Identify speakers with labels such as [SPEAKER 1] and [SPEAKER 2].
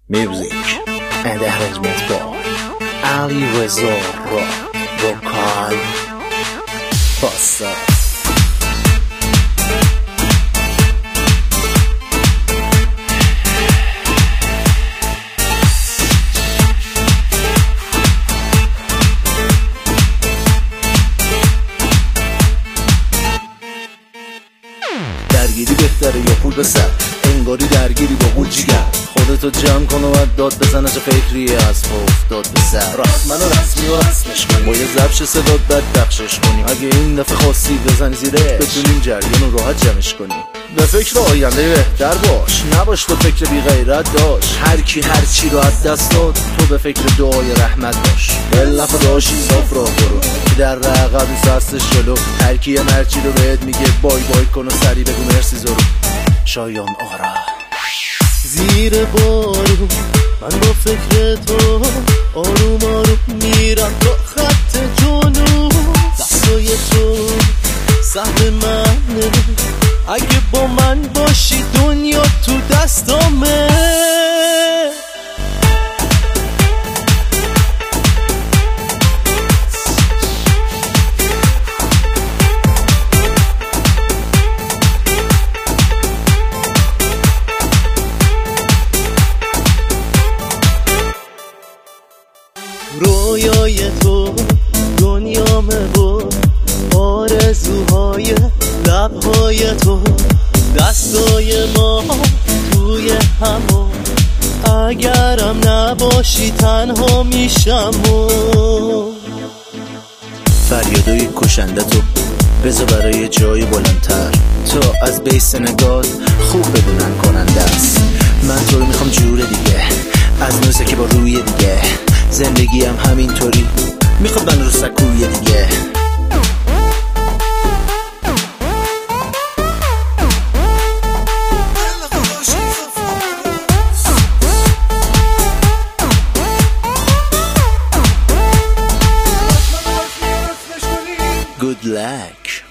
[SPEAKER 1] Music and arrangement by Ali Reza Vocal Passa. درگیری بهتره یا پول به سر، انگاری درگیری با قول جیگر. خودتو جمع کن و داد بزن از فکری از پا افتاد به سر. راست منو رسمی و رسمش کنیم، با یه زبش صدات بد بخشش کنیم. اگه این دفعه خواستی بزن زیرش، بتونیم جریان رو راحت جمعش کنیم. به فکر آینده بهتر باش، نباش تو فکر بی غیرت داشت. هر کی هر چی رو از دست داد، تو به فکر دعای رحمت باش. بلف داشی صاف راه برو، که در رقب هستش جلو. هر کی هم هر چی رو بهت میگه بای بای کن و سری بگو مرسی زرو. شایان آرا
[SPEAKER 2] زیر بارون من با فکر تو آروم آروم میرم تا خط جنوب. دستای تو سهم منه، اگه با من باشی دنیا تو دستامه. رویای تو دنیامه و آرزوهای لبهای تو. دستای ما توی همو، اگرم نباشی تنها میشم.
[SPEAKER 1] فریادای کشنده تو بذار برای جای بلندتر، تا از بیس نگات خوب بدونن کننده است. من تو رو میخوام جور دیگه، از نوزه که با روی دیگه. زندگی هم همینطوری میخواد من رو سکوی دیگه. Good luck.